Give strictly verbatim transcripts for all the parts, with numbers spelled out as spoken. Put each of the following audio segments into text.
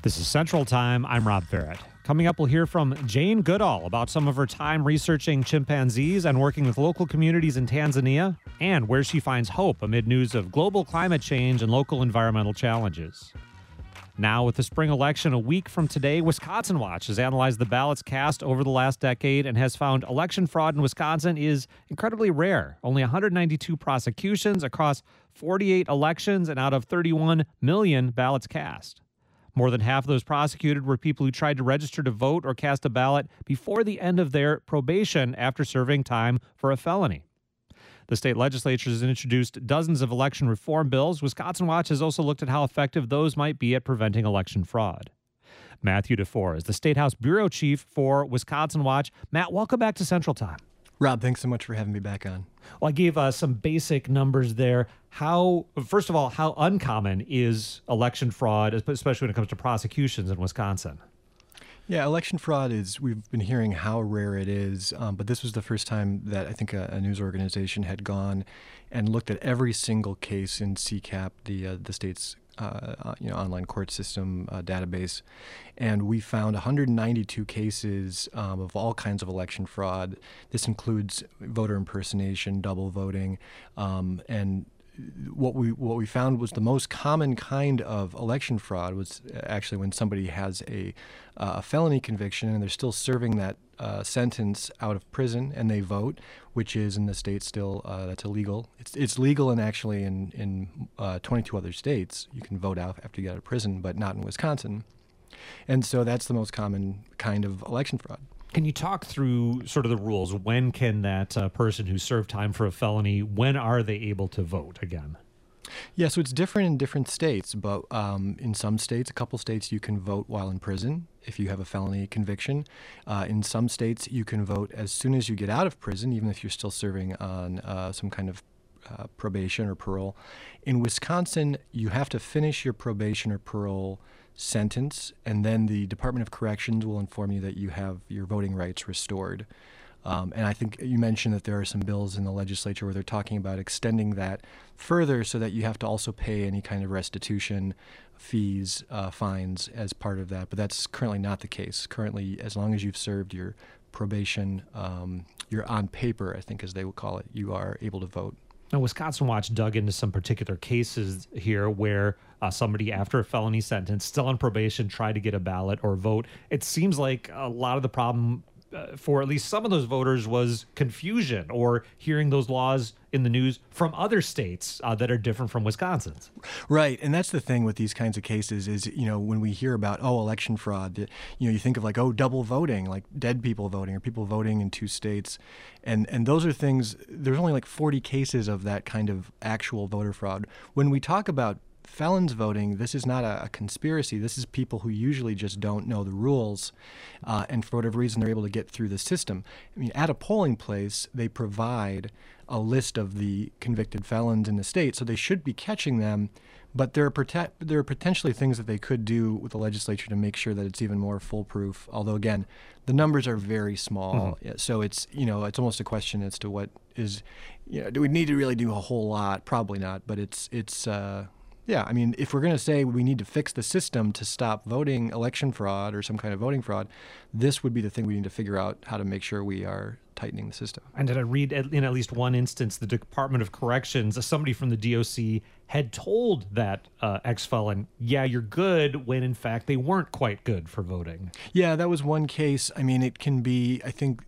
This is Central Time. I'm Rob Barrett. Coming up, we'll hear from Jane Goodall about some of her time researching chimpanzees and working with local communities in Tanzania, and where she finds hope amid news of global climate change and local environmental challenges. Now, with the spring election a week from today, Wisconsin Watch has analyzed the ballots cast over the last decade and has found election fraud in Wisconsin is incredibly rare. Only one hundred ninety-two prosecutions across forty-eight elections and out of thirty-one million ballots cast. More than half of those prosecuted were people who tried to register to vote or cast a ballot before the end of their probation after serving time for a felony. The state legislature has introduced dozens of election reform bills. Wisconsin Watch has also looked at how effective those might be at preventing election fraud. Matthew DeFore is the State House Bureau Chief for Wisconsin Watch. Matt, welcome back to Central Time. Rob, thanks so much for having me back on. Well, I gave uh, some basic numbers there. How, first of all, how uncommon is election fraud, especially when it comes to prosecutions in Wisconsin? Yeah, election fraud is, we've been hearing how rare it is, um, but this was the first time that I think a, a news organization had gone and looked at every single case in C CAP, the uh, the state's uh, you know online court system uh, database, and we found one hundred ninety-two cases um, of all kinds of election fraud. This includes voter impersonation, double voting, um, and What we what we found was the most common kind of election fraud was actually when somebody has a, uh, a felony conviction and they're still serving that uh, sentence out of prison and they vote, which is in the state still uh, that's illegal. It's it's legal and actually in in uh, twenty-two other states you can vote out after you get out of prison, but not in Wisconsin. And so that's the most common kind of election fraud. Can you talk through sort of the rules? When can that uh, person who served time for a felony, when are they able to vote again? Yeah, so it's different in different states, but um, in some states, a couple states, you can vote while in prison if you have a felony conviction. Uh, in some states, you can vote as soon as you get out of prison, even if you're still serving on uh, some kind of uh, probation or parole. In Wisconsin, you have to finish your probation or parole sentence, and then the Department of Corrections will inform you that you have your voting rights restored. Um, and I think you mentioned that there are some bills in the legislature where they're talking about extending that further so that you have to also pay any kind of restitution, fees, uh, fines as part of that. But that's currently not the case. Currently, as long as you've served your probation, um, you're on paper, I think as they would call it, you are able to vote. Now, Wisconsin Watch dug into some particular cases here where uh, somebody after a felony sentence, still on probation, tried to get a ballot or vote. It seems like a lot of the problem uh, for at least some of those voters was confusion or hearing those laws in the news from other states uh, that are different from Wisconsin's. Right, and that's the thing with these kinds of cases is, you know, when we hear about, oh, election fraud, you know, you think of like, oh, double voting, like dead people voting or people voting in two states. And and those are things, there's only like forty cases of that kind of actual voter fraud. When we talk about felons voting, this is not a, a conspiracy. This is people who usually just don't know the rules, uh, and for whatever reason, they're able to get through the system. I mean, at a polling place, they provide a list of the convicted felons in the state, so they should be catching them. But there are prote- there are potentially things that they could do with the legislature to make sure that it's even more foolproof. Although, again, the numbers are very small, mm-hmm. so it's you know it's almost a question as to what is, you know, do we need to really do a whole lot? Probably not, but it's it's. Uh, Yeah, I mean, if we're going to say we need to fix the system to stop voting election fraud or some kind of voting fraud, this would be the thing we need to figure out how to make sure we are tightening the system. And did I read in at least one instance, the Department of Corrections, somebody from the D O C had told that uh, ex-felon, yeah, you're good, when in fact they weren't quite good for voting. Yeah, that was one case. I mean, it can be, I think,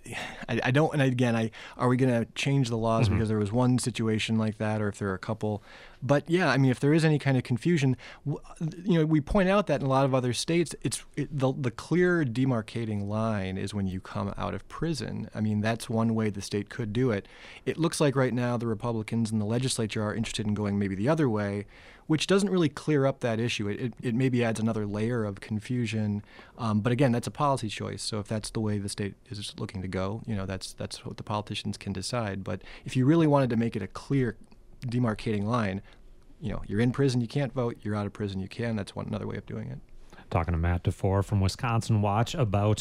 I, I don't, and again, I are we going to change the laws mm-hmm. because there was one situation like that, or if there are a couple? But yeah, I mean, if there is any kind of confusion, you know, we point out that in a lot of other states, it's it, the the clear demarcating line is when you come out of prison. I mean, that's one way the state could do it. It looks like right now the Republicans in the legislature are interested in going maybe the other way, which doesn't really clear up that issue. It, it, it maybe adds another layer of confusion. Um, but again, that's a policy choice. So if that's the way the state is looking to go, you know, that's that's what the politicians can decide. But if you really wanted to make it a clear demarcating line, you know, you're in prison, you can't vote. You're out of prison, you can. That's one another way of doing it. Talking to Matt DeFore from Wisconsin Watch about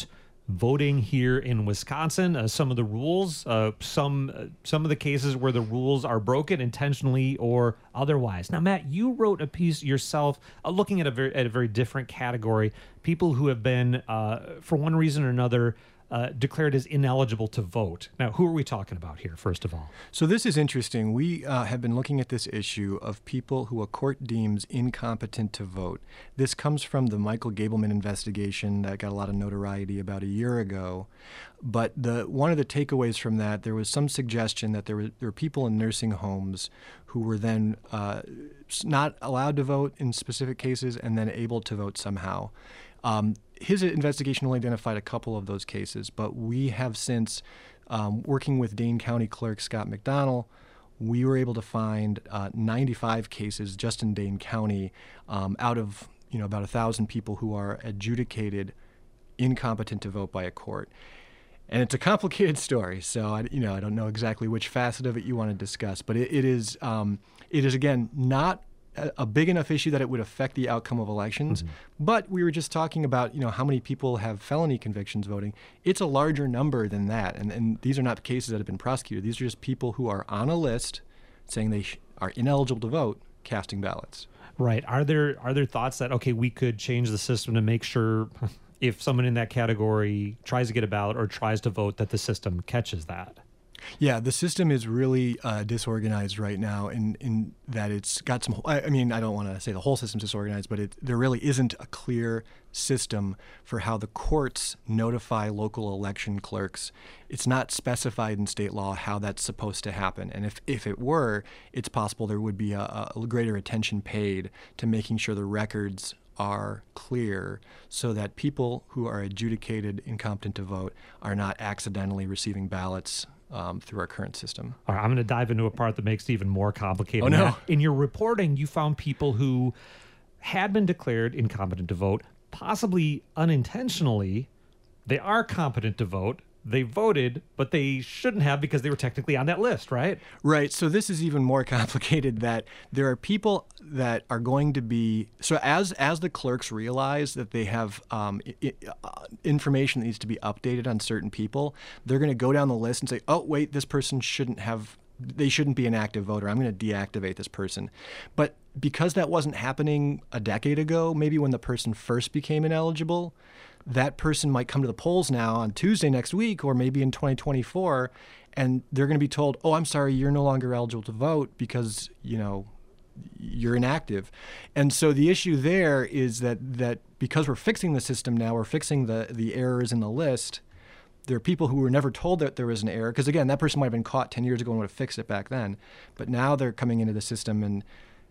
voting here in Wisconsin, uh, some of the rules, uh, some uh, some of the cases where the rules are broken intentionally or otherwise. Now, Matt, you wrote a piece yourself uh, looking at a very at a very different category: people who have been, uh, for one reason or another, Uh, declared as ineligible to vote. Now, who are we talking about here, first of all? So this is interesting. We uh, have been looking at this issue of people who a court deems incompetent to vote. This comes from the Michael Gableman investigation that got a lot of notoriety about a year ago. But the one of the takeaways from that, there was some suggestion that there were, there were people in nursing homes who were then uh, not allowed to vote in specific cases and then able to vote somehow. Um, his investigation only identified a couple of those cases, but we have since, um, working with Dane County Clerk Scott McDonnell, we were able to find uh, ninety-five cases just in Dane County um, out of you know about a thousand people who are adjudicated incompetent to vote by a court. And it's a complicated story, so I, you know I don't know exactly which facet of it you want to discuss, but it, it is um, it is again not a big enough issue that it would affect the outcome of elections. Mm-hmm. But we were just talking about, you know, how many people have felony convictions voting. It's a larger number than that. And, and these are not cases that have been prosecuted. These are just people who are on a list saying they sh- are ineligible to vote, casting ballots. Right. Are there are there thoughts that, okay, we could change the system to make sure if someone in that category tries to get a ballot or tries to vote that the system catches that? Yeah, the system is really uh, disorganized right now in, in that it's got some, I, I mean, I don't want to say the whole system's disorganized, but it, there really isn't a clear system for how the courts notify local election clerks. It's not specified in state law how that's supposed to happen. And if, if it were, it's possible there would be a, a greater attention paid to making sure the records are clear so that people who are adjudicated incompetent to vote are not accidentally receiving ballots Um, through our current system. All right, I'm going to dive into a part that makes it even more complicated. Oh, no. In your reporting, you found people who had been declared incompetent to vote, possibly unintentionally. They are competent to vote. They voted, but they shouldn't have because they were technically on that list, right? Right. So this is even more complicated that there are people that are going to be, so as as the clerks realize that they have um, I, uh, information that needs to be updated on certain people, they're going to go down the list and say, oh, wait, this person shouldn't have, they shouldn't be an active voter. I'm going to deactivate this person. But because that wasn't happening a decade ago, maybe when the person first became ineligible, that person might come to the polls now on Tuesday next week or maybe in twenty twenty-four, and they're going to be told, oh, I'm sorry, you're no longer eligible to vote because, you know, you're inactive. And so the issue there is that that because we're fixing the system now, we're fixing the, the errors in the list, there are people who were never told that there was an error, because, again, that person might have been caught ten years ago and would have fixed it back then. But now they're coming into the system and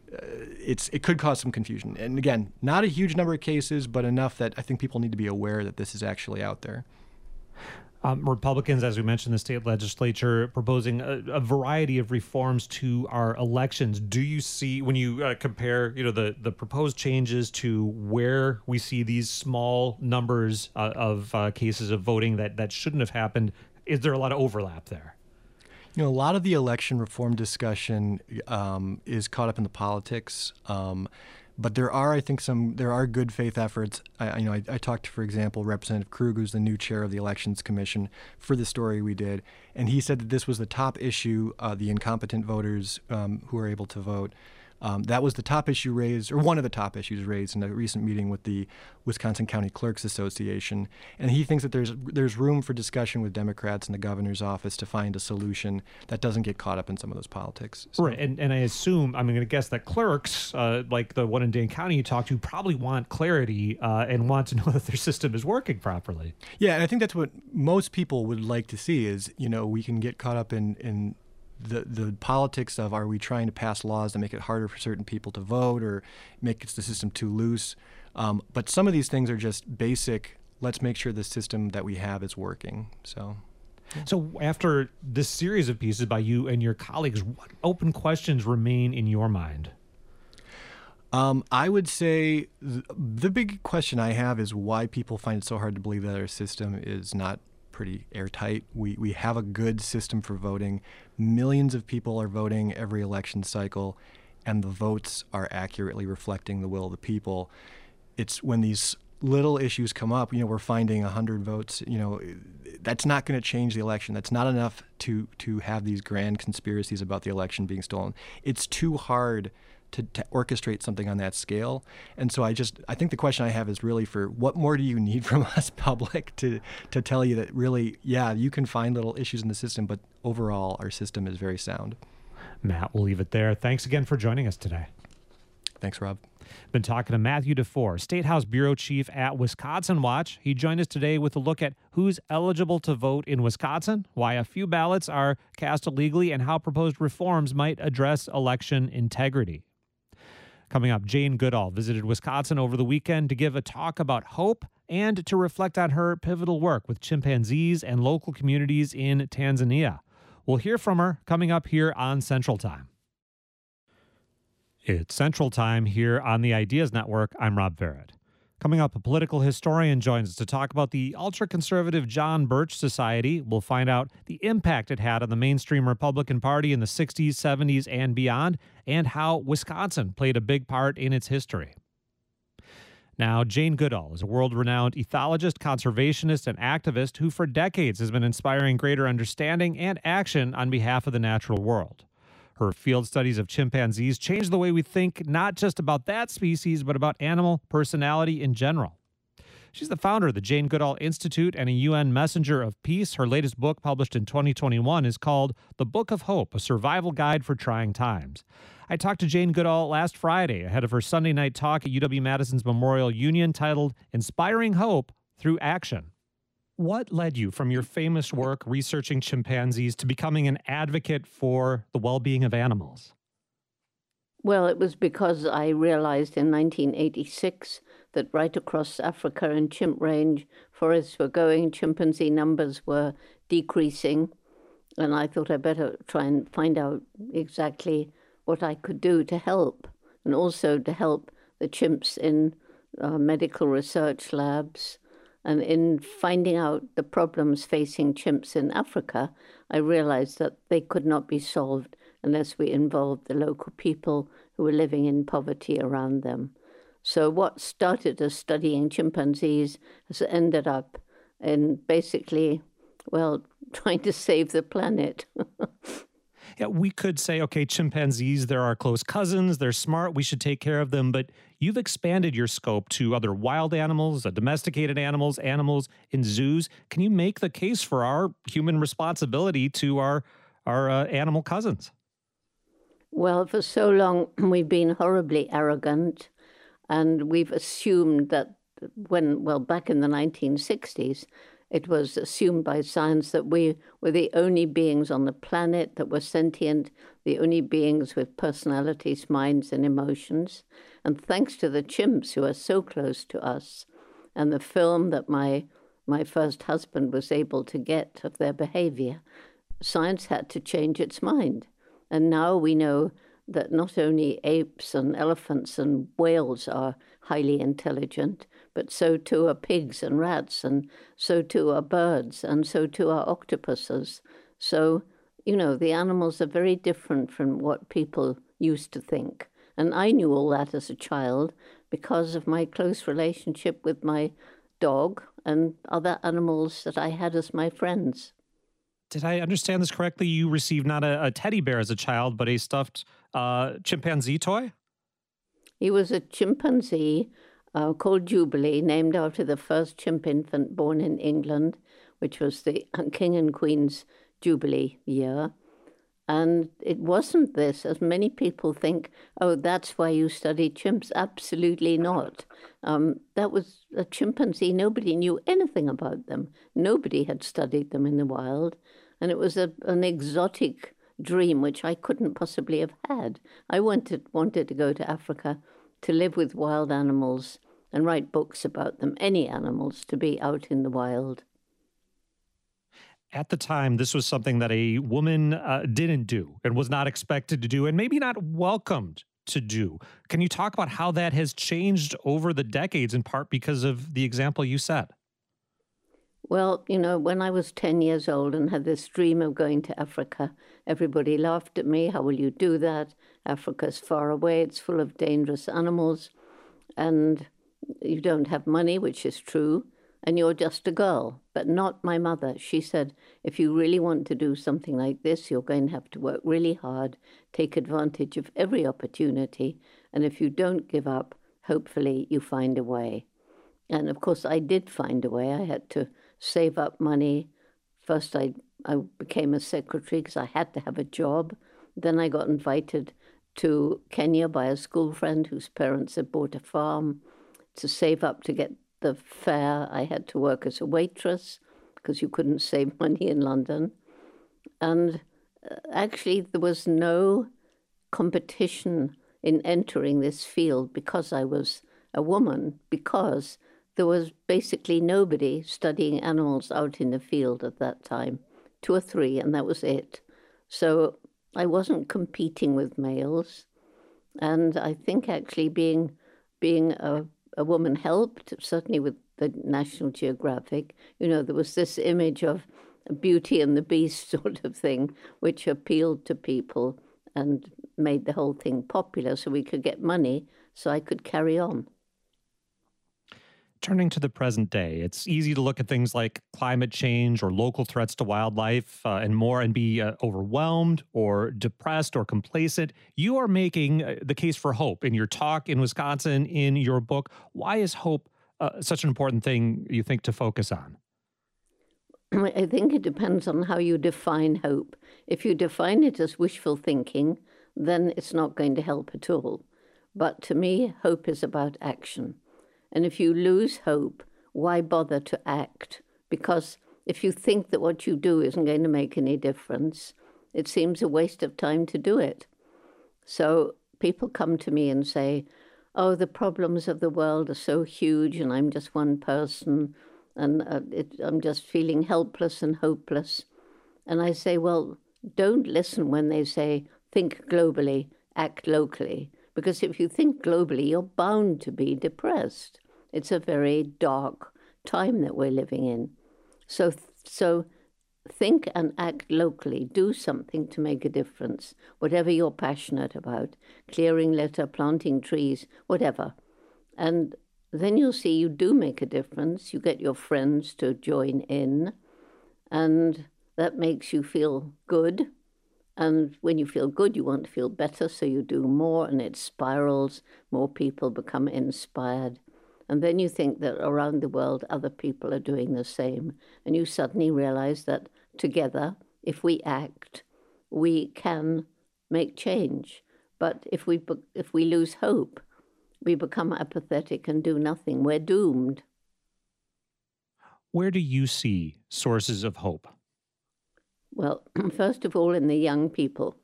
Uh, it's it could cause some confusion. And again, not a huge number of cases, but enough that I think people need to be aware that this is actually out there. Um, Republicans, as we mentioned, the state legislature proposing a, a variety of reforms to our elections. Do you see, when you uh, compare, you know, the the proposed changes to where we see these small numbers uh, of uh, cases of voting that that shouldn't have happened, is there a lot of overlap there? You know, a lot of the election reform discussion um, is caught up in the politics, um, but there are, I think, some there are good faith efforts. I, you know, I, I talked to, for example, Representative Krug, who's the new chair of the Elections Commission, for the story we did, and he said that this was the top issue: uh, the incompetent voters um, who are able to vote. Um, that was the top issue raised, or one of the top issues raised in a recent meeting with the Wisconsin County Clerks Association. And he thinks that there's there's room for discussion with Democrats in the governor's office to find a solution that doesn't get caught up in some of those politics. So. Right, and and I assume, I'm going to guess that clerks, uh, like the one in Dane County you talked to, probably want clarity uh, and want to know that their system is working properly. Yeah, and I think that's what most people would like to see is, you know, we can get caught up in, in the the politics of, are we trying to pass laws that make it harder for certain people to vote or make the system too loose? Um, but some of these things are just basic, let's make sure the system that we have is working. So, yeah. So after this series of pieces by you and your colleagues, what open questions remain in your mind? Um, I would say th- the big question I have is why people find it so hard to believe that our system is not pretty airtight. We we have a good system for voting. Millions of people are voting every election cycle, and the votes are accurately reflecting the will of the people. It's when these little issues come up, you know, we're finding one hundred votes, you know, that's not going to change the election. That's not enough to to have these grand conspiracies about the election being stolen. It's too hard to, to orchestrate something on that scale. And so I just, I think the question I have is really for what more do you need from us, public, to, to tell you that really, yeah, you can find little issues in the system, but overall our system is very sound. Matt, we'll leave it there. Thanks again for joining us today. Thanks, Rob. Been talking to Matthew DeFore, State House Bureau Chief at Wisconsin Watch. He joined us today with a look at who's eligible to vote in Wisconsin, why a few ballots are cast illegally, and how proposed reforms might address election integrity. Coming up, Jane Goodall visited Wisconsin over the weekend to give a talk about hope and to reflect on her pivotal work with chimpanzees and local communities in Tanzania. We'll hear from her coming up here on Central Time. It's Central Time here on the Ideas Network. I'm Rob Barrett. Coming up, a political historian joins us to talk about the ultra-conservative John Birch Society. We'll find out the impact it had on the mainstream Republican Party in the sixties, seventies, and beyond, and how Wisconsin played a big part in its history. Now, Jane Goodall is a world-renowned ethologist, conservationist, and activist who for decades has been inspiring greater understanding and action on behalf of the natural world. Her field studies of chimpanzees changed the way we think not just about that species, but about animal personality in general. She's the founder of the Jane Goodall Institute and a U N Messenger of Peace. Her latest book, published in twenty twenty-one, is called The Book of Hope, a survival guide for trying times. I talked to Jane Goodall last Friday ahead of her Sunday night talk at U W-Madison's Memorial Union titled Inspiring Hope Through Action. What led you from your famous work researching chimpanzees to becoming an advocate for the well-being of animals? Well, it was because I realized in nineteen eighty-six that right across Africa and chimp range, forests were going, chimpanzee numbers were decreasing, and I thought I better try and find out exactly what I could do to help, and also to help the chimps in uh, medical research labs. And in finding out the problems facing chimps in Africa, I realized that they could not be solved unless we involved the local people who were living in poverty around them. So what started as studying chimpanzees has ended up in basically, well, trying to save the planet. Yeah, we could say, okay, chimpanzees, they're our close cousins, they're smart, we should take care of them, but you've expanded your scope to other wild animals, uh, domesticated animals, animals in zoos. Can you make the case for our human responsibility to our, our uh, animal cousins? Well, for so long, we've been horribly arrogant, and we've assumed that when, well, back in the nineteen sixties, it was assumed by science that we were the only beings on the planet that were sentient, the only beings with personalities, minds, and emotions. And thanks to the chimps who are so close to us, and the film that my my first husband was able to get of their behavior, science had to change its mind. And now we know that not only apes and elephants and whales are highly intelligent, but so too are pigs and rats, and so too are birds, and so too are octopuses. So, you know, the animals are very different from what people used to think. And I knew all that as a child because of my close relationship with my dog and other animals that I had as my friends. Did I understand this correctly? You received not a, a teddy bear as a child, but a stuffed uh, chimpanzee toy? He was a chimpanzee uh, called Jubilee, named after the first chimp infant born in England, which was the King and Queen's Jubilee year. And it wasn't this, as many people think, oh, that's why you study chimps. Absolutely not. Um, that was a chimpanzee. Nobody knew anything about them. Nobody had studied them in the wild. And it was a, an exotic dream which I couldn't possibly have had. I wanted, wanted to go to Africa to live with wild animals and write books about them, any animals, to be out in the wild. At the time, this was something that a woman uh, didn't do and was not expected to do and maybe not welcomed to do. Can you talk about how that has changed over the decades, in part because of the example you set? Well, you know, when I was ten years old and had this dream of going to Africa, everybody laughed at me. How will you do that? Africa's far away. It's full of dangerous animals. And You don't have money, which is true, and you're just a girl, but not my mother. She said, if you really want to do something like this, you're going to have to work really hard, take advantage of every opportunity, and if you don't give up, hopefully you find a way. And of course, I did find a way. I had to save up money. First, I, I became a secretary because I had to have a job. Then I got invited to Kenya by a school friend whose parents had bought a farm. To save up to get the fare, I had to work as a waitress because you couldn't save money in London. And uh, actually, there was no competition in entering this field because I was a woman, because there was basically nobody studying animals out in the field at that time, two or three, and that was it. So I wasn't competing with males. And I think actually being being a, a woman helped, certainly with the National Geographic. You know, there was this image of Beauty and the Beast sort of thing, which appealed to people and made the whole thing popular so we could get money so I could carry on. Turning to the present day, it's easy to look at things like climate change or local threats to wildlife uh, and more and be uh, overwhelmed or depressed or complacent. You are making uh, the case for hope in your talk in Wisconsin, in your book. Why is hope uh, such an important thing, you think, to focus on? I think it depends on how you define hope. If you define it as wishful thinking, then it's not going to help at all. But to me, hope is about action. And if you lose hope, why bother to act? Because if you think that what you do isn't going to make any difference, it seems a waste of time to do it. So people come to me and say, oh, the problems of the world are so huge and I'm just one person and uh, it, I'm just feeling helpless and hopeless. And I say, well, don't listen when they say, think globally, act locally. Because if you think globally, you're bound to be depressed. It's a very dark time that we're living in. So, so think and act locally. Do something to make a difference, whatever you're passionate about, clearing litter, planting trees, whatever. And then you'll see you do make a difference. You get your friends to join in, and that makes you feel good. And when you feel good, you want to feel better, so you do more, and it spirals. More people become inspired. And then you think that around the world, other people are doing the same. And you suddenly realize that together, if we act, we can make change. But if we, if we lose hope, we become apathetic and do nothing. We're doomed. Where do you see sources of hope? Well, first of all, in the young people.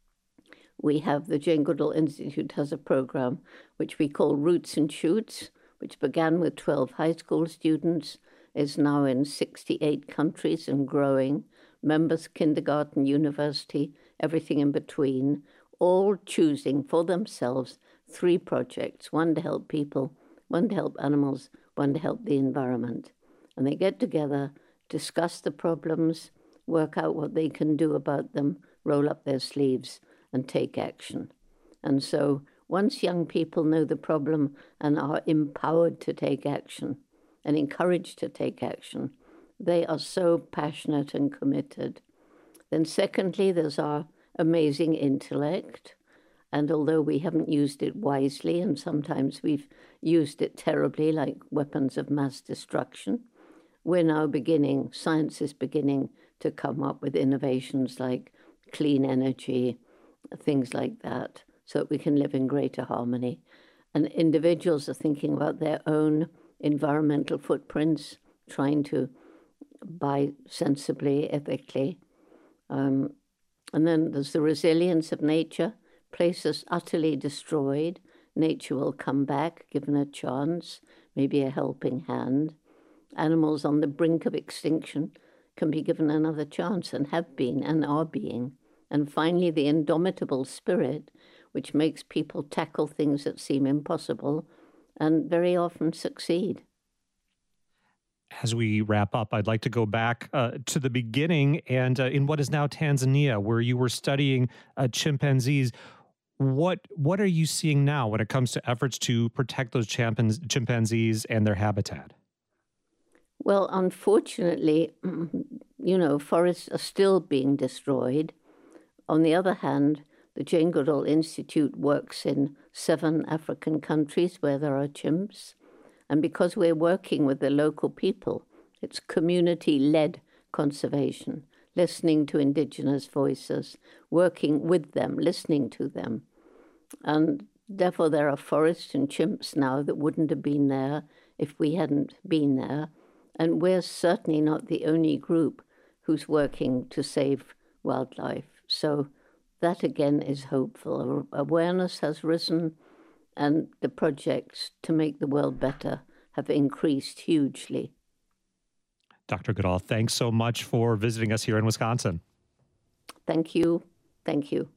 We have the Jane Goodall Institute has a program which we call Roots and Shoots, which began with twelve high school students, is now in sixty-eight countries and growing, members kindergarten, university, everything in between, all choosing for themselves three projects, one to help people, one to help animals, one to help the environment. And they get together, discuss the problems, work out what they can do about them, roll up their sleeves, and take action. And so once young people know the problem and are empowered to take action and encouraged to take action, they are so passionate and committed. Then secondly, there's our amazing intellect. And although we haven't used it wisely, and sometimes we've used it terribly, like weapons of mass destruction, we're now beginning, science is beginning to come up with innovations like clean energy, things like that, so that we can live in greater harmony. And individuals are thinking about their own environmental footprints, trying to buy sensibly, ethically. Um, and then there's the resilience of nature. Places utterly destroyed, nature will come back, given a chance, maybe a helping hand. Animals on the brink of extinction can be given another chance and have been and are being. And finally, the indomitable spirit, which makes people tackle things that seem impossible and very often succeed. As we wrap up, I'd like to go back uh, to the beginning and uh, in what is now Tanzania, where you were studying uh, chimpanzees. What what are you seeing now when it comes to efforts to protect those chimpans- chimpanzees and their habitat? Well, unfortunately, you know, forests are still being destroyed. On the other hand, the Jane Goodall Institute works in seven African countries where there are chimps. And because we're working with the local people, it's community-led conservation, listening to indigenous voices, working with them, listening to them. And therefore, there are forests and chimps now that wouldn't have been there if we hadn't been there. And we're certainly not the only group who's working to save wildlife. So that again is hopeful. Awareness has risen, and the projects to make the world better have increased hugely. Doctor Goodall, thanks so much for visiting us here in Wisconsin. Thank you. Thank you.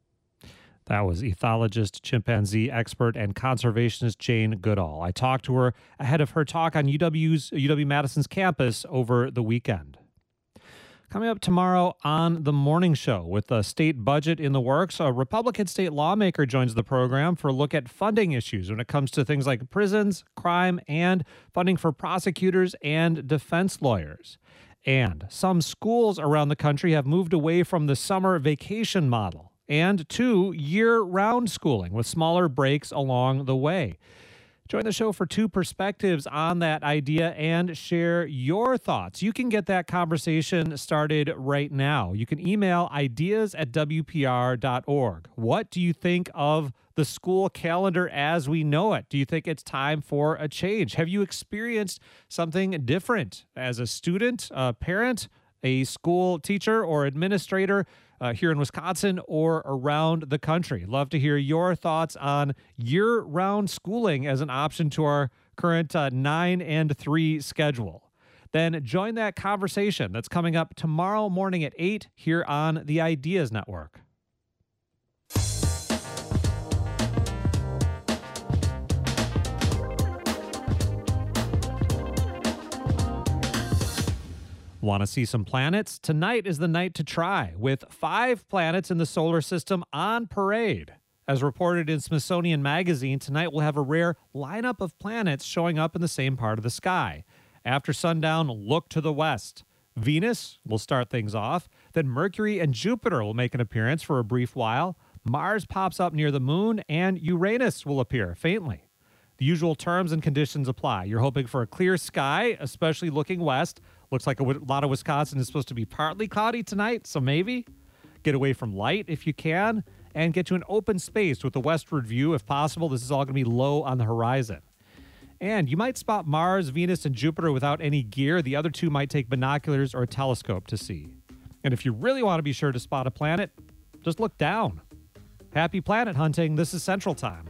That was ethologist, chimpanzee expert, and conservationist Jane Goodall. I talked to her ahead of her talk on U W's U W-Madison's campus over the weekend. Coming up tomorrow on The Morning Show, with the state budget in the works, a Republican state lawmaker joins the program for a look at funding issues when it comes to things like prisons, crime, and funding for prosecutors and defense lawyers. And some schools around the country have moved away from the summer vacation model and to year-round schooling with smaller breaks along the way. Join the show for two perspectives on that idea and share your thoughts. You can get that conversation started right now. You can email ideas at w p r dot org. What do you think of the school calendar as we know it? Do you think it's time for a change? Have you experienced something different as a student, a parent, a school teacher, or administrator uh, here in Wisconsin or around the country? Love to hear your thoughts on year-round schooling as an option to our current uh, nine and three schedule. Then join that conversation that's coming up tomorrow morning at eight here on the Ideas Network. Want to see some planets? Tonight is the night to try, with five planets in the solar system on parade. As reported in Smithsonian Magazine, tonight we'll have a rare lineup of planets showing up in the same part of the sky. After sundown, look to the west. Venus will start things off. Then Mercury and Jupiter will make an appearance for a brief while. Mars pops up near the moon, and Uranus will appear faintly. The usual terms and conditions apply. You're hoping for a clear sky, especially looking west. Looks like a lot of Wisconsin is supposed to be partly cloudy tonight, so maybe. Get away from light if you can, and get to an open space with a westward view if possible. This is all going to be low on the horizon. And you might spot Mars, Venus, and Jupiter without any gear. The other two might take binoculars or a telescope to see. And if you really want to be sure to spot a planet, just look down. Happy planet hunting. This is Central Time.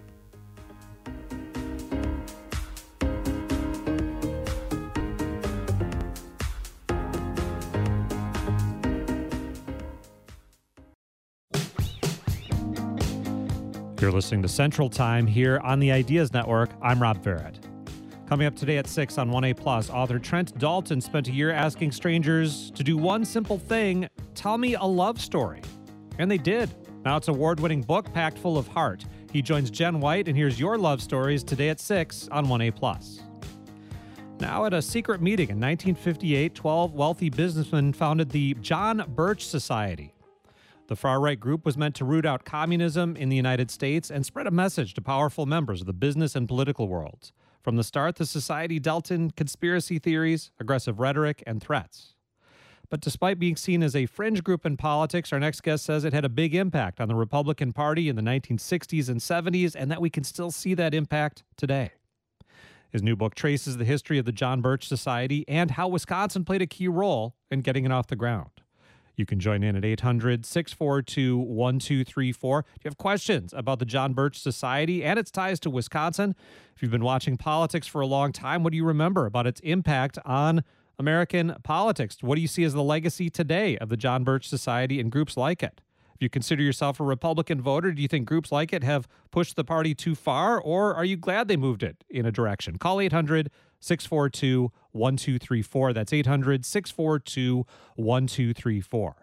You're listening to Central Time here on the Ideas Network. I'm Rob Barrett. Coming up today at six on one A Plus, author Trent Dalton spent a year asking strangers to do one simple thing: tell me a love story. And they did. Now it's an award-winning book packed full of heart. He joins Jen White and hears your love stories today at six on one A Plus. Now, at a secret meeting in nineteen fifty-eight, twelve wealthy businessmen founded the John Birch Society. The far-right group was meant to root out communism in the United States and spread a message to powerful members of the business and political worlds. From the start, the society dealt in conspiracy theories, aggressive rhetoric, and threats. But despite being seen as a fringe group in politics, our next guest says it had a big impact on the Republican Party in the nineteen sixties and seventies, and that we can still see that impact today. His new book traces the history of the John Birch Society and how Wisconsin played a key role in getting it off the ground. You can join in at eight hundred, six four two, one two three four. If you have questions about the John Birch Society and its ties to Wisconsin, if you've been watching politics for a long time, what do you remember about its impact on American politics? What do you see as the legacy today of the John Birch Society and groups like it? If you consider yourself a Republican voter, do you think groups like it have pushed the party too far, or are you glad they moved it in a direction? Call eight hundred, six four two, one two three four. That's eight hundred, six four two, one two three four.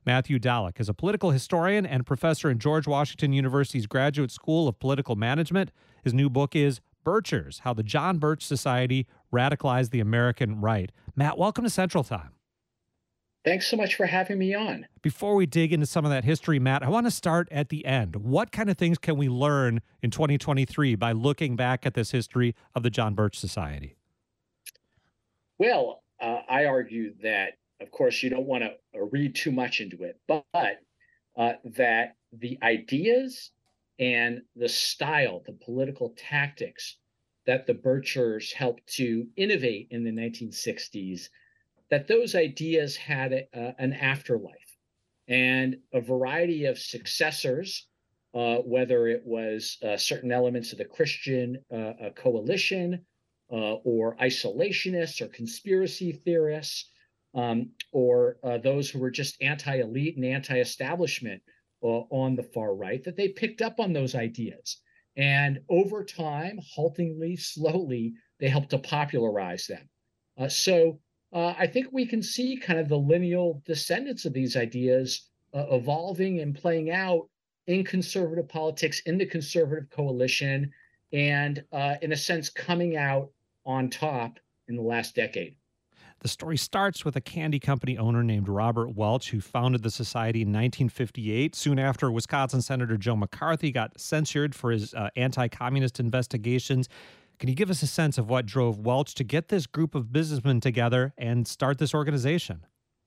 Matthew Dallek is a political historian and professor in George Washington University's Graduate School of Political Management. His new book is Birchers: How the John Birch Society Radicalized the American Right. Matt, welcome to Central Time. Thanks so much for having me on. Before we dig into some of that history, Matt, I want to start at the end. What kind of things can we learn in twenty twenty-three by looking back at this history of the John Birch Society? Well, uh, I argue that, of course, you don't want to uh, read too much into it, but uh, that the ideas and the style, the political tactics that the Birchers helped to innovate in the nineteen sixties, that those ideas had a, uh, an afterlife and a variety of successors, uh, whether it was uh, certain elements of the Christian uh, coalition uh, or isolationists or conspiracy theorists, um, or uh, those who were just anti-elite and anti-establishment uh, on the far right, that they picked up on those ideas. And over time, haltingly, slowly, they helped to popularize them. Uh, so uh, I think we can see kind of the lineal descendants of these ideas uh, evolving and playing out in conservative politics, in the conservative coalition, and uh, in a sense, coming out on top in the last decade. The story starts with a candy company owner named Robert Welch, who founded the society in nineteen fifty-eight. Soon after, Wisconsin Senator Joe McCarthy got censured for his uh, anti-communist investigations. Can you give us a sense of what drove Welch to get this group of businessmen together and start this organization?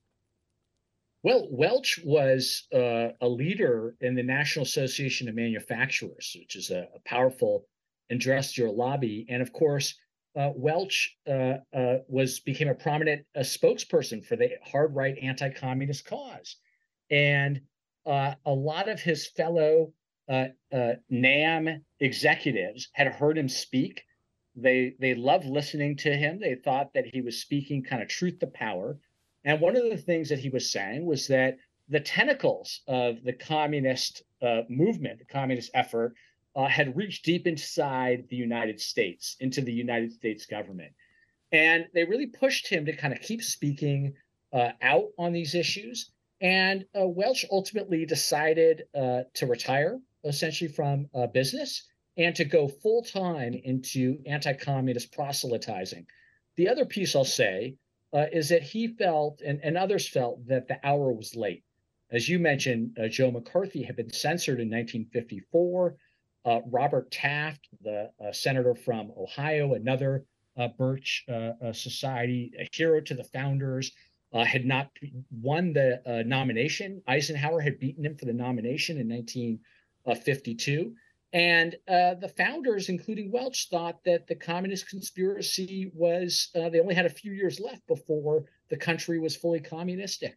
Well, Welch was uh, a leader in the National Association of Manufacturers, which is a, a powerful industrial lobby. And of course, uh, Welch uh, uh, was became a prominent uh, spokesperson for the hard right anti-communist cause. And uh, a lot of his fellow uh, uh, NAM executives had heard him speak. They they loved listening to him. They thought that he was speaking kind of truth to power. And one of the things that he was saying was that the tentacles of the communist uh, movement, the communist effort, uh, had reached deep inside the United States, into the United States government. And they really pushed him to kind of keep speaking uh, out on these issues. And uh, Welch ultimately decided uh, to retire, essentially, from uh, business and to go full time into anti-communist proselytizing. The other piece I'll say uh, is that he felt, and, and others felt, that the hour was late. As you mentioned, uh, Joe McCarthy had been censored in nineteen fifty-four. Uh, Robert Taft, the uh, senator from Ohio, another uh, Birch uh, uh, Society, a hero to the founders, uh, had not won the uh, nomination. Eisenhower had beaten him for the nomination in nineteen fifty-two. And uh, the founders, including Welch, thought that the communist conspiracy was, uh, they only had a few years left before the country was fully communistic.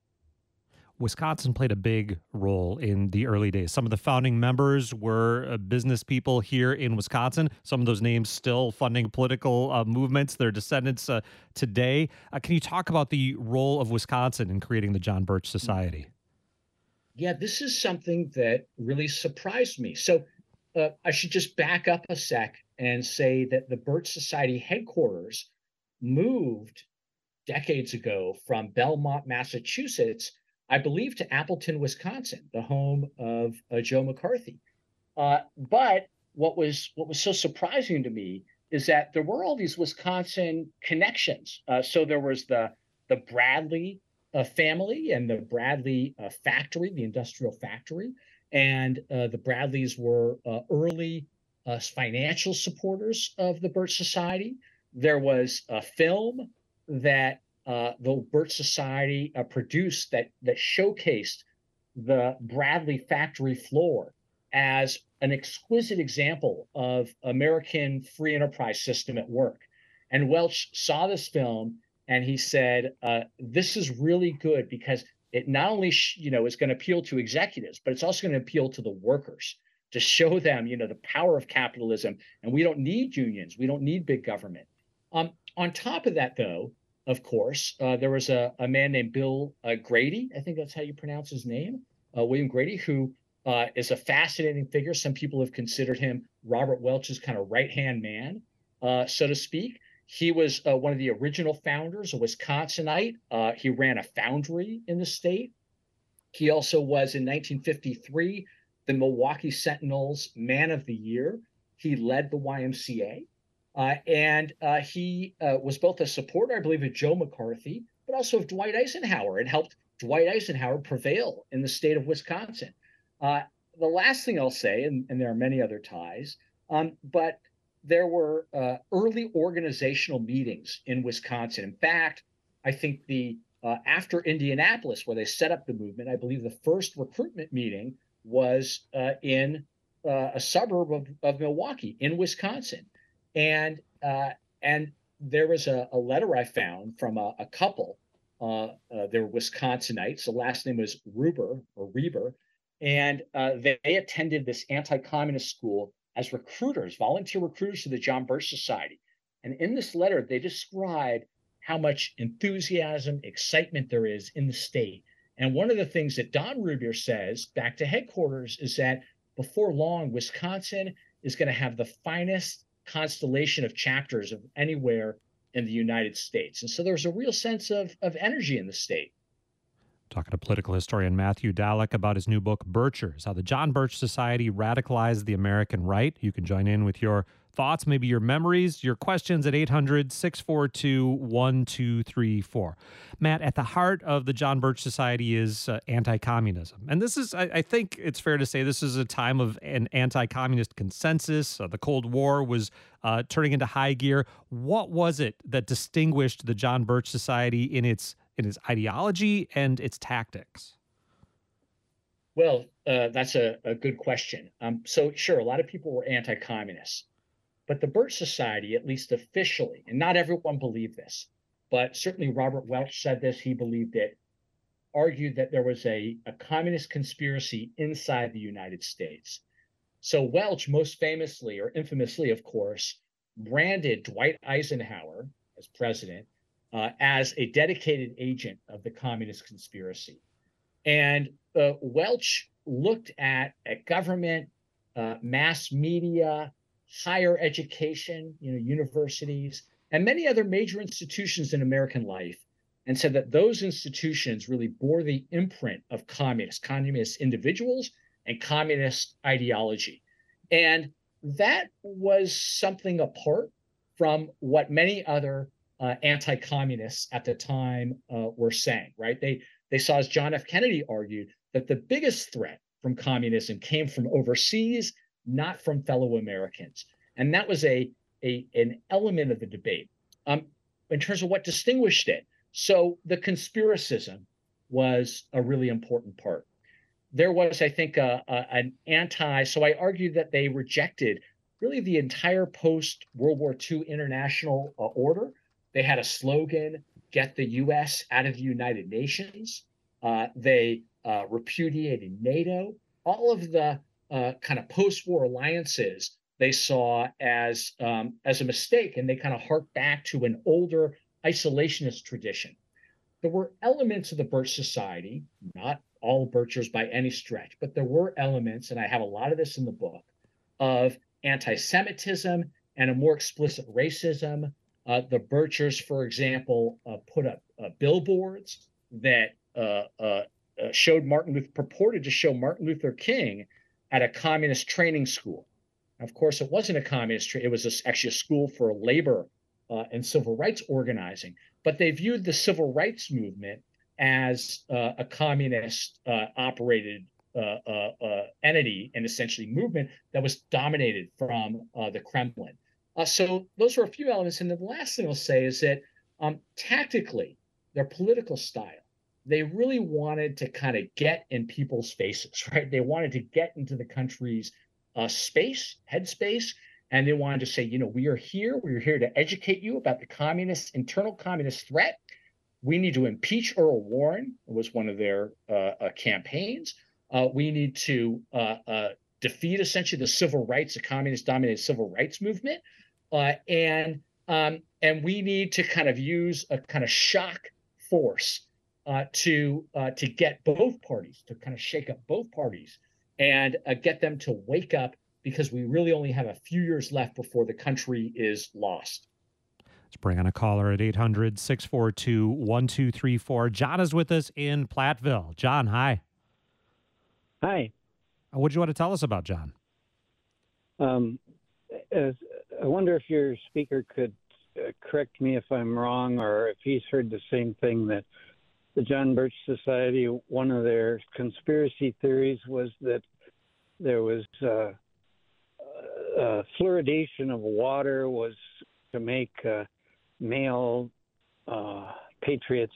Wisconsin played a big role in the early days. Some of the founding members were uh, business people here in Wisconsin. Some of those names still funding political uh, movements, their descendants uh, today. Uh, can you talk about the role of Wisconsin in creating the John Birch Society? Yeah, this is something that really surprised me. So uh, I should just back up a sec and say that the Birch Society headquarters moved decades ago from Belmont, Massachusetts, I believe, to Appleton, Wisconsin, the home of uh, Joe McCarthy. Uh, but what was what was so surprising to me is that there were all these Wisconsin connections. Uh, so there was the the Bradley uh, family and the Bradley uh, factory, the industrial factory, and uh, the Bradleys were uh, early uh, financial supporters of the Birch Society. There was a film that Uh, the Birch Society uh, produced that that showcased the Bradley factory floor as an exquisite example of American free enterprise system at work. And Welch saw this film and he said, uh, "This is really good because it not only sh- you know is going to appeal to executives, but it's also going to appeal to the workers to show them you know the power of capitalism. And we don't need unions, we don't need big government." Um, on top of that, though, of course, uh, there was a, a man named Bill uh, Grady, I think that's how you pronounce his name, uh, William Grady, who uh, is a fascinating figure. Some people have considered him Robert Welch's kind of right-hand man, uh, so to speak. He was uh, one of the original founders, a Wisconsinite. Uh, he ran a foundry in the state. He also was in nineteen fifty-three the Milwaukee Sentinels Man of the Year. He led the Y M C A. Uh, and uh, he uh, was both a supporter, I believe, of Joe McCarthy, but also of Dwight Eisenhower, and helped Dwight Eisenhower prevail in the state of Wisconsin. Uh, the last thing I'll say, and, and there are many other ties, um, but there were uh, early organizational meetings in Wisconsin. In fact, I think the uh, after Indianapolis, where they set up the movement, I believe the first recruitment meeting was uh, in uh, a suburb of, of Milwaukee in Wisconsin. And uh, and there was a, a letter I found from a, a couple. Uh, uh, they were Wisconsinites. The last name was Ruber or Reber, and uh, they, they attended this anti-communist school as recruiters, volunteer recruiters to the John Birch Society. And in this letter, they describe how much enthusiasm, excitement there is in the state. And one of the things that Don Ruber says back to headquarters is that before long, Wisconsin is going to have the finest constellation of chapters of anywhere in the United States. And so there's a real sense of, of energy in the state. Talking to political historian Matthew Dallek about his new book, Birchers, How the John Birch Society Radicalized the American Right. You can join in with your thoughts, maybe your memories, your questions at eight hundred, six four two, one two three four. Matt, at the heart of the John Birch Society is uh, anti-communism. And this is, I, I think it's fair to say, this is a time of an anti-communist consensus. Uh, the Cold War was uh, turning into high gear. What was it that distinguished the John Birch Society in its in its ideology and its tactics? Well, uh, that's a, a good question. Um, so, sure, a lot of people were anti-communists. But the Birch Society, at least officially, and not everyone believed this, but certainly Robert Welch said this, he believed it, argued that there was a, a communist conspiracy inside the United States. So Welch, most famously or infamously, of course, branded Dwight Eisenhower as president uh, as a dedicated agent of the communist conspiracy. And uh, Welch looked at, at government, uh, mass media, higher education, you know, universities, and many other major institutions in American life, and said that those institutions really bore the imprint of communists, communist individuals, and communist ideology. And that was something apart from what many other uh, anti-communists at the time uh, were saying, right? They, they saw, as John F. Kennedy argued, that the biggest threat from communism came from overseas, not from fellow Americans. And that was a, a an element of the debate um, in terms of what distinguished it. So the conspiracism was a really important part. There was, I think, a, a, an anti, so I argued that they rejected really the entire post-World War Two international uh, order. They had a slogan, get the U S out of the United Nations. Uh, they uh, repudiated NATO. All of the Uh, kind of post-war alliances they saw as um, as a mistake, and they kind of harked back to an older isolationist tradition. There were elements of the Birch Society, not all Birchers by any stretch, but there were elements, and I have a lot of this in the book, of anti-Semitism and a more explicit racism. Uh, the Birchers, for example, uh, put up uh, billboards that uh, uh, uh, showed Martin Luther, purported to show Martin Luther King at a communist training school. Of course, it wasn't a communist, tra- it was a, actually a school for labor uh, and civil rights organizing, but they viewed the civil rights movement as uh, a communist uh, operated uh, uh, uh, entity and essentially movement that was dominated from uh, the Kremlin. Uh, so those are a few elements. And the last thing I'll say is that um, tactically, their political style, they really wanted to kind of get in people's faces, right? They wanted to get into the country's uh, space, headspace, and they wanted to say, you know, we are here. We are here to educate you about the communist, internal communist threat. We need to impeach Earl Warren. It was one of their uh, uh, campaigns. Uh, we need to uh, uh, defeat essentially the civil rights, the communist-dominated civil rights movement, uh, and um, and we need to kind of use a kind of shock force Uh, to uh, to get both parties, to kind of shake up both parties and uh, get them to wake up, because we really only have a few years left before the country is lost. Let's bring on a caller at eight hundred, six four two, one two three four. John is with us in Platteville. John, hi. Hi. What do you want to tell us about John? Um, as, I wonder if your speaker could uh, correct me if I'm wrong, or if he's heard the same thing, that the John Birch Society, one of their conspiracy theories was that there was uh, uh, fluoridation of water was to make uh, male uh, patriots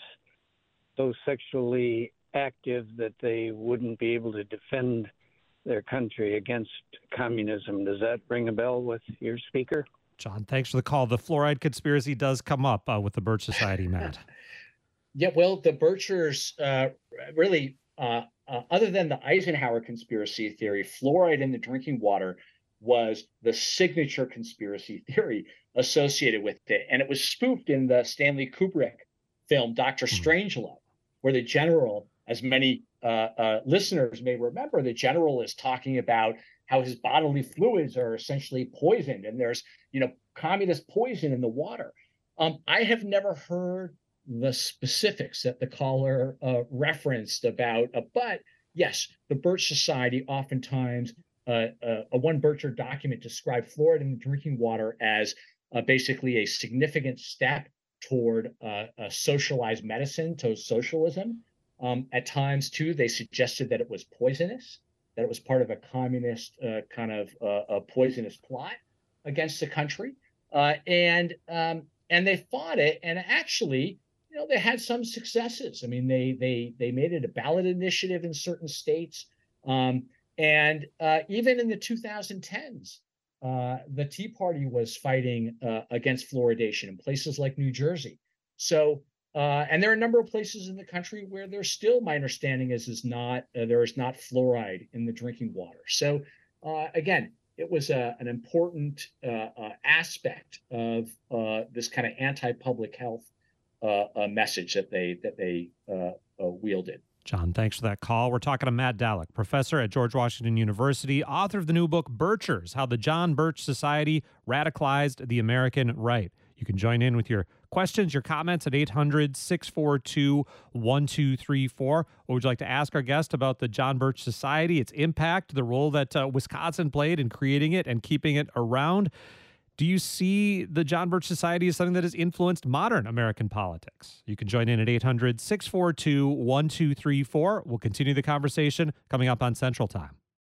so sexually active that they wouldn't be able to defend their country against communism. Does that ring a bell with your speaker? John, thanks for the call. The fluoride conspiracy does come up uh, with the Birch Society, Matt. Yeah, well, the Birchers uh, really, uh, uh, other than the Eisenhower conspiracy theory, fluoride in the drinking water was the signature conspiracy theory associated with it. And it was spoofed in the Stanley Kubrick film, Doctor Hmm. Strangelove, where the general, as many uh, uh, listeners may remember, the general is talking about how his bodily fluids are essentially poisoned, and there's, you know, communist poison in the water. Um, I have never heard the specifics that the caller uh, referenced about, uh, but yes, the Birch Society oftentimes, uh, uh, a one Bircher document described fluoride in the drinking water as uh, basically a significant step toward uh, a socialized medicine, to socialism. Um, at times, too, they suggested that it was poisonous, that it was part of a communist uh, kind of uh, a poisonous plot against the country, uh, and um, and they fought it. And actually, you know, they had some successes. I mean, they they they made it a ballot initiative in certain states, um, and uh, even in the twenty tens, uh, the Tea Party was fighting uh, against fluoridation in places like New Jersey. So, uh, and there are a number of places in the country where there's still, my understanding is, is not uh, there is not fluoride in the drinking water. So, uh, again, it was a, an important uh, uh, aspect of uh, this kind of anti-public health uh, uh, message that they that they uh, uh, wielded. John, thanks for that call. We're talking to Matt Dallek, professor at George Washington University, author of the new book, Birchers, How the John Birch Society Radicalized the American Right. You can join in with your questions, your comments at eight hundred, six four two, one two three four. What would you like to ask our guest about the John Birch Society, its impact, the role that uh, Wisconsin played in creating it and keeping it around? Do you see the John Birch Society as something that has influenced modern American politics? You can join in at eight hundred, six four two, one two three four. We'll continue the conversation coming up on Central Time.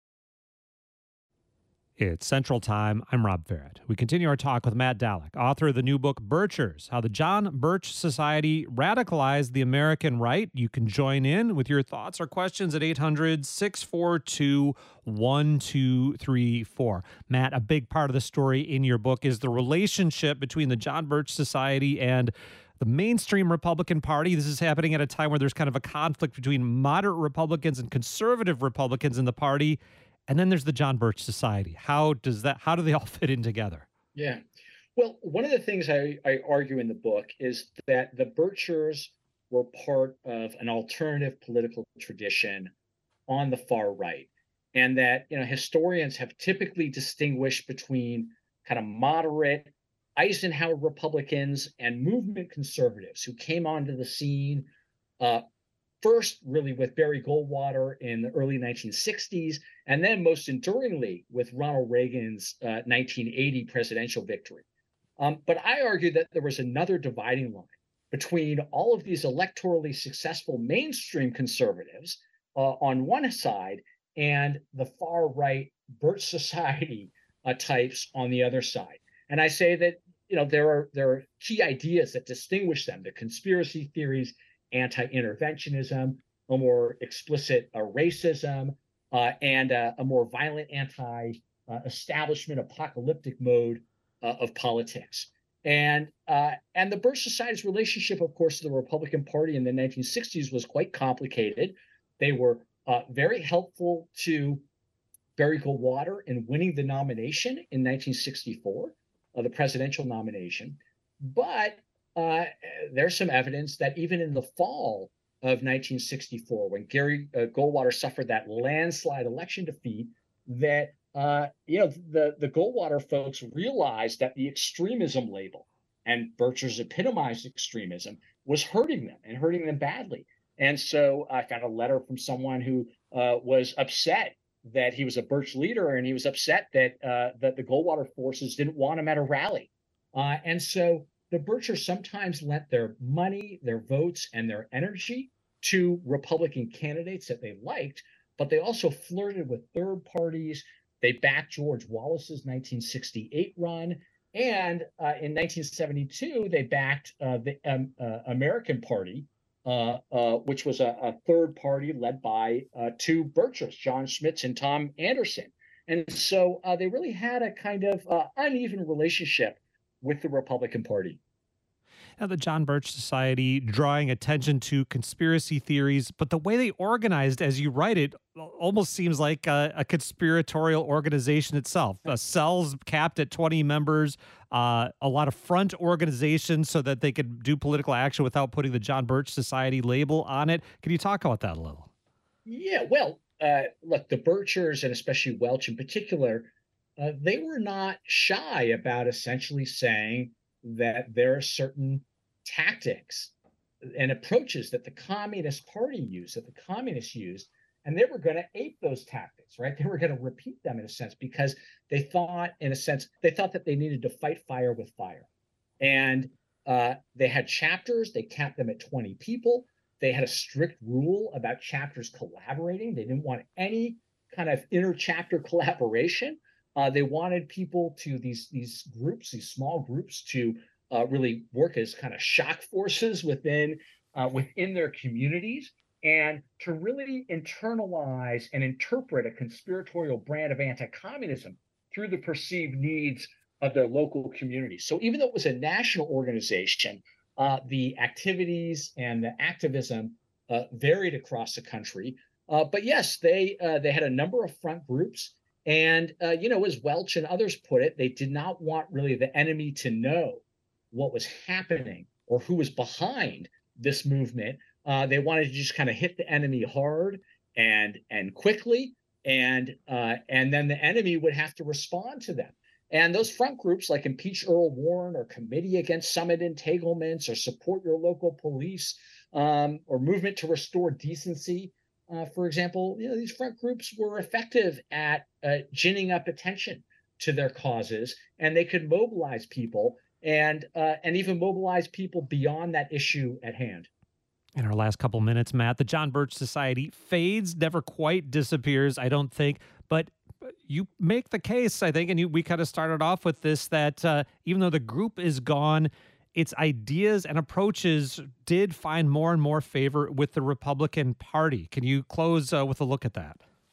It's Central Time. I'm Rob Farrett. We continue our talk with Matt Dallek, author of the new book, Birchers, How the John Birch Society Radicalized the American Right. You can join in with your thoughts or questions at eight hundred, six four two, one two three four. Matt, a big part of the story in your book is the relationship between the John Birch Society and the mainstream Republican Party. This is happening at a time where there's kind of a conflict between moderate Republicans and conservative Republicans in the party. And then there's the John Birch Society. How does that, how do they all fit in together? Yeah. Well, one of the things I, I argue in the book is that the Birchers were part of an alternative political tradition on the far right. And that, you know, historians have typically distinguished between kind of moderate Eisenhower Republicans and movement conservatives who came onto the scene uh, first really with Barry Goldwater in the early nineteen sixties, and then most enduringly with Ronald Reagan's uh, nineteen eighty presidential victory. Um, but I argue that there was another dividing line between all of these electorally successful mainstream conservatives uh, on one side and the far right Birch Society uh, types on the other side. And I say that, you know, there are there are key ideas that distinguish them: the conspiracy theories, anti-interventionism, a more explicit uh, racism, uh, and uh, a more violent anti-establishment apocalyptic mode uh, of politics. And uh, and the Birch Society's relationship, of course, to the Republican Party in the nineteen sixties was quite complicated. They were uh, very helpful to Barry Goldwater in winning the nomination in nineteen sixty-four, uh, the presidential nomination. But uh, there's some evidence that even in the fall of nineteen sixty-four, when Gary uh, Goldwater suffered that landslide election defeat, that uh, you know the the Goldwater folks realized that the extremism label, and Birchers epitomized extremism, was hurting them and hurting them badly. And so I found a letter from someone who uh, was upset that he was a Birch leader, and he was upset that uh, that the Goldwater forces didn't want him at a rally. Uh, and so the Birchers sometimes lent their money, their votes, and their energy to Republican candidates that they liked, but they also flirted with third parties. They backed George Wallace's nineteen sixty-eight run. And uh, in nineteen seventy-two, they backed uh, the um, uh, American Party, uh, uh, which was a, a third party led by uh, two Birchers, John Schmitz and Tom Anderson. And so uh, they really had a kind of uh, uneven relationship with the Republican Party. Now, the John Birch Society drawing attention to conspiracy theories, but the way they organized, as you write it, almost seems like a, a conspiratorial organization itself. Uh, cells capped at twenty members, uh, a lot of front organizations so that they could do political action without putting the John Birch Society label on it. Can you talk about that a little? Yeah, well, uh, look, the Birchers, and especially Welch in particular, uh, they were not shy about essentially saying that there are certain tactics and approaches that the Communist Party used, that the communists used, and they were going to ape those tactics, right? They were going to repeat them in a sense because they thought, in a sense, they thought that they needed to fight fire with fire. And uh, they had chapters, they capped them at twenty people. They had a strict rule about chapters collaborating. They didn't want any kind of inter-chapter collaboration. Uh, they wanted people to, these, these groups, these small groups, to uh, really work as kind of shock forces within uh, within their communities, and to really internalize and interpret a conspiratorial brand of anti-communism through the perceived needs of their local communities. So even though it was a national organization, uh, the activities and the activism uh, varied across the country. Uh, but yes, they uh, they had a number of front groups. And, uh, you know, as Welch and others put it, they did not want really the enemy to know what was happening or who was behind this movement. Uh, they wanted to just kind of hit the enemy hard and and quickly, and uh, and then the enemy would have to respond to them. And those front groups like Impeach Earl Warren or Committee Against Summit Entanglements or Support Your Local Police um, or Movement to Restore Decency, Uh, for example, you know, these front groups were effective at uh, ginning up attention to their causes, and they could mobilize people and uh, and even mobilize people beyond that issue at hand. In our last couple minutes, Matt, the John Birch Society fades, never quite disappears, I don't think. But you make the case, I think, and you, we kind of started off with this, that uh, even though the group is gone, its ideas and approaches did find more and more favor with the Republican Party. Can you close uh, with a look at that?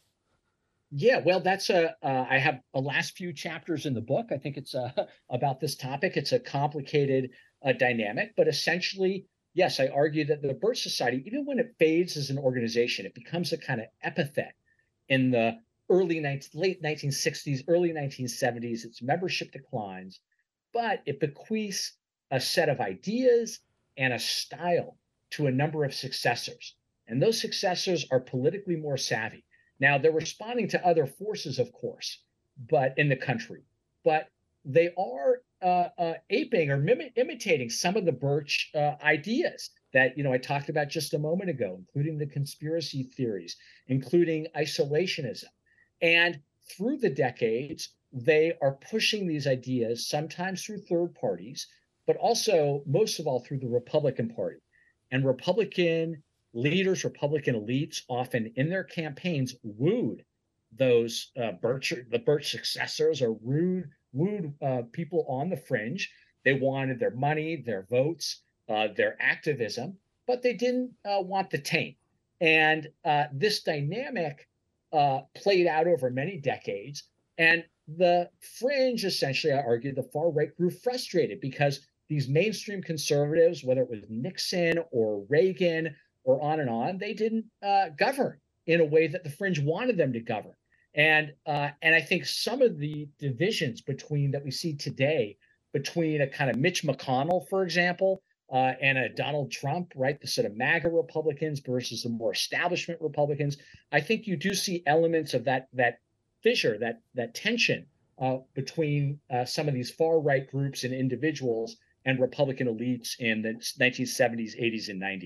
Yeah, well, that's a. Uh, I have a last few chapters in the book. I think it's uh, about this topic. It's a complicated uh, dynamic, but essentially, yes, I argue that the Birch Society, even when it fades as an organization, it becomes a kind of epithet in the early nineteen, late nineteen sixties, early nineteen seventies. Its membership declines, but it bequeaths a set of ideas and a style to a number of successors. And those successors are politically more savvy. Now, they're responding to other forces, of course, but in the country, but they are uh, uh, aping or mim- imitating some of the Birch uh, ideas that, you know, I talked about just a moment ago, including the conspiracy theories, including isolationism. And through the decades, they are pushing these ideas, sometimes through third parties, but also, most of all, through the Republican Party. And Republican leaders, Republican elites, often in their campaigns wooed those uh, Birch, the Birch successors, or wooed, wooed uh, people on the fringe. They wanted their money, their votes, uh, their activism, but they didn't uh, want the taint. And uh, this dynamic uh, played out over many decades. And the fringe, essentially, I argue, the far right grew frustrated because these mainstream conservatives, whether it was Nixon or Reagan or on and on, they didn't uh, govern in a way that the fringe wanted them to govern. And uh, and I think some of the divisions between that we see today between a kind of Mitch McConnell, for example, uh, and a Donald Trump, right, the sort of MAGA Republicans versus the more establishment Republicans, I think you do see elements of that that fissure, that that tension uh, between uh, some of these far right groups and individuals and Republican elites in the nineteen seventies, eighties, and nineties.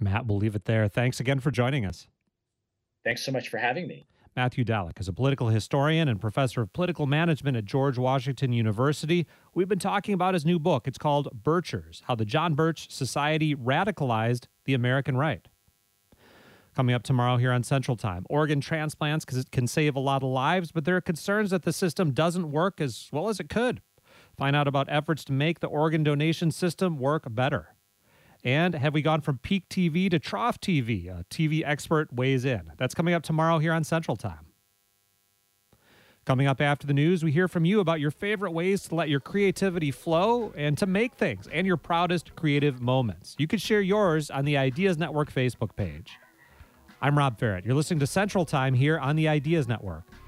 Matt, we'll leave it there. Thanks again for joining us. Thanks so much for having me. Matthew Dallek is a political historian and professor of political management at George Washington University. We've been talking about his new book. It's called Birchers: How the John Birch Society Radicalized the American Right. Coming up tomorrow here on Central Time, organ transplants can save a lot of lives, but there are concerns that the system doesn't work as well as it could. Find out about efforts to make the organ donation system work better. And have we gone from peak T V to trough T V? A T V expert weighs in. That's coming up tomorrow here on Central Time. Coming up after the news, we hear from you about your favorite ways to let your creativity flow and to make things and your proudest creative moments. You can share yours on the Ideas Network Facebook page. I'm Rob Ferrett. You're listening to Central Time here on the Ideas Network.